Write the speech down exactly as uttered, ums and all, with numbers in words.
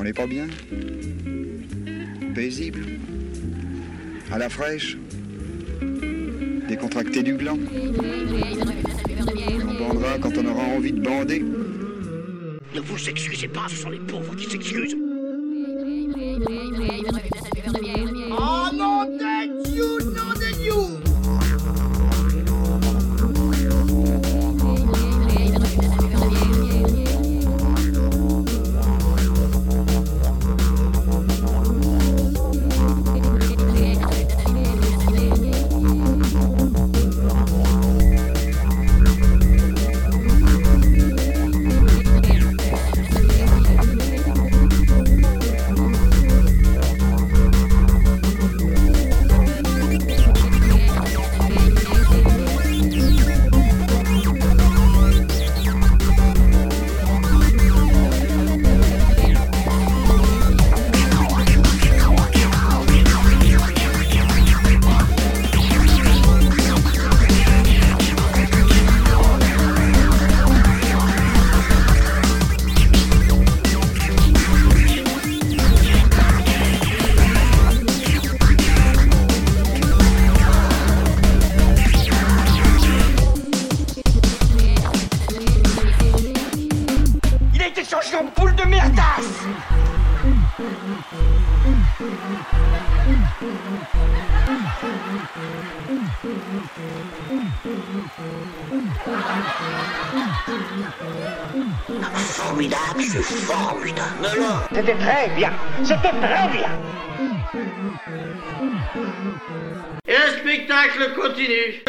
On n'est pas bien? Paisible? À la fraîche? Décontracté du gland? On bandera quand on aura envie de bander? Ne vous excusez pas, ce sont les pauvres qui s'excusent. Oh non, de Dieu, non de Dieu! Changé en boule de merdasse. Formidable, c'est formidable. Non, non. C'était très bien, c'était très bien. Et le spectacle continue.